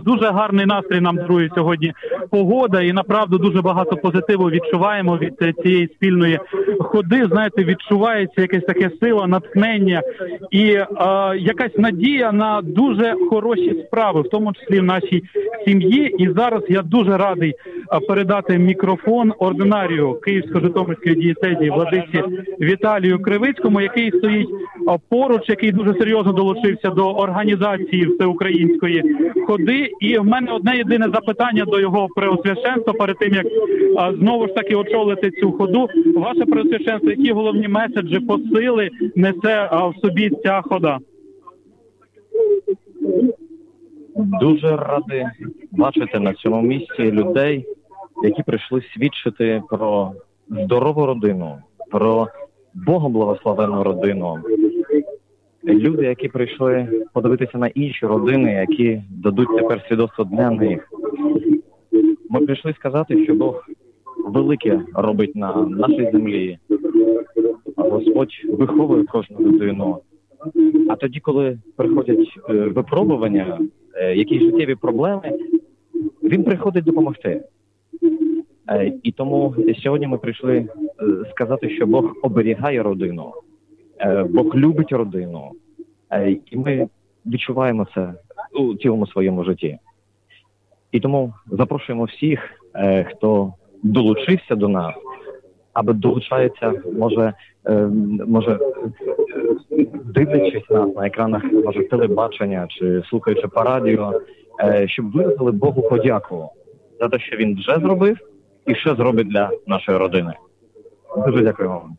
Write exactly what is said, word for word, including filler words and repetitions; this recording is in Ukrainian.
Дуже гарний настрій нам дарує сьогодні погода, і направду дуже багато позитиву відчуваємо від цієї спільної ходи. Знаєте, відчувається якась таке сила, натхнення і е, якась надія на дуже хороші справи, в тому числі в нашій сім'ї. І зараз я дуже радий передати мікрофон ординарію Київсько-Житомирської дієцезії владиці Віталію Кривицькому, який стоїть поруч, який дуже серйозно долучився до організації всеукраїнської ходи. І в мене одне єдине запитання до його преосвященства перед тим, як а, знову ж таки очолити цю ходу. Ваше преосвященство, які головні меседжі, посили несе а, в собі ця хода? Дуже радий бачити на цьому місці людей, які прийшли свідчити про здорову родину, про Богом благословенну родину. Люди, які прийшли подивитися на інші родини, які дадуть тепер свідоцтво для них. Ми прийшли сказати, що Бог велике робить на нашій землі. Господь виховує кожну людину. А тоді, коли приходять випробування, якісь життєві проблеми, Він приходить допомогти. І тому сьогодні ми прийшли сказати, що Бог оберігає родину, Бог любить родину, і ми відчуваємо це у цілому своєму житті. І тому запрошуємо всіх, хто долучився до нас, або долучається, може, може дивлячись нас на екранах, може, телебачення чи слухаючи по радіо, щоб виразили Богу подяку за те, що Він вже зробив і що зробить для нашої родини. Дуже дякую вам.